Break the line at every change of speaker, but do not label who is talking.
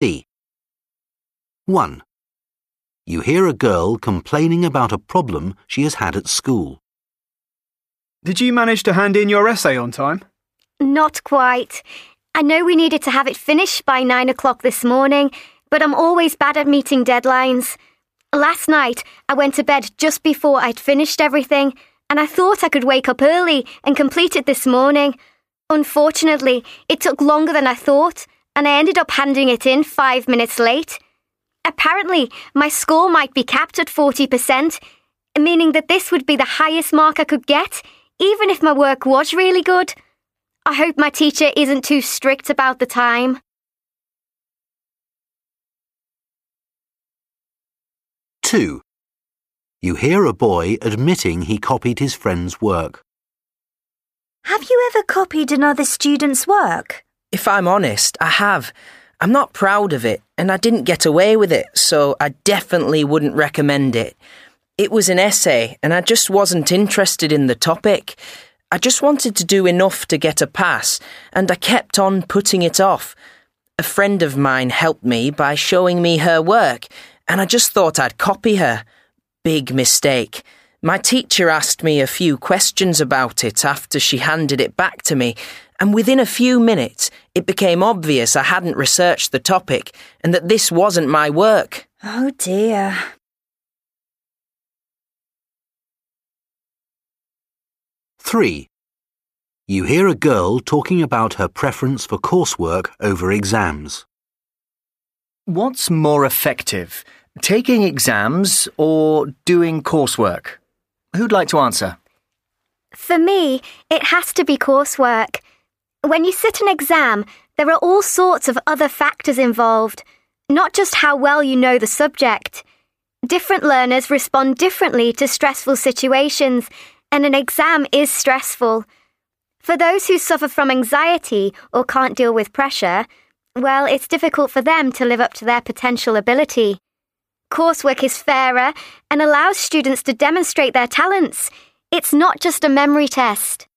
D. 1. You hear a girl complaining about a problem she has had at school.
Did you manage to hand in your essay on time?
Not quite. I know we needed to have it finished by 9 o'clock this morning, but I'm always bad at meeting deadlines. Last night, I went to bed just before I'd finished everything, and I thought I could wake up early and complete it this morning. Unfortunately, it took longer than I thought, and I ended up handing it in 5 minutes late. Apparently, my score might be capped at 40%, meaning that this would be the highest mark I could get, even if my work was really good. I hope my teacher isn't too strict about the time.
2. You hear a boy admitting he copied his friend's work.
Have you ever copied another student's work?
If I'm honest, I have. I'm not proud of it, and I didn't get away with it, so I definitely wouldn't recommend it. It was an essay, and I just wasn't interested in the topic. I just wanted to do enough to get a pass, and I kept on putting it off. A friend of mine helped me by showing me her work, and I just thought I'd copy her. Big mistake. My teacher asked me a few questions about it after she handed it back to me, and within a few minutes it became obvious I hadn't researched the topic and that this wasn't my work.
Oh dear.
3. You hear a girl talking about her preference for coursework over exams.
What's more effective, taking exams or doing coursework? Who'd like to answer?
For me, it has to be coursework. When you sit an exam, there are all sorts of other factors involved, not just how well you know the subject. Different learners respond differently to stressful situations, and an exam is stressful. For those who suffer from anxiety or can't deal with pressure, well, it's difficult for them to live up to their potential ability. Coursework is fairer and allows students to demonstrate their talents. It's not just a memory test.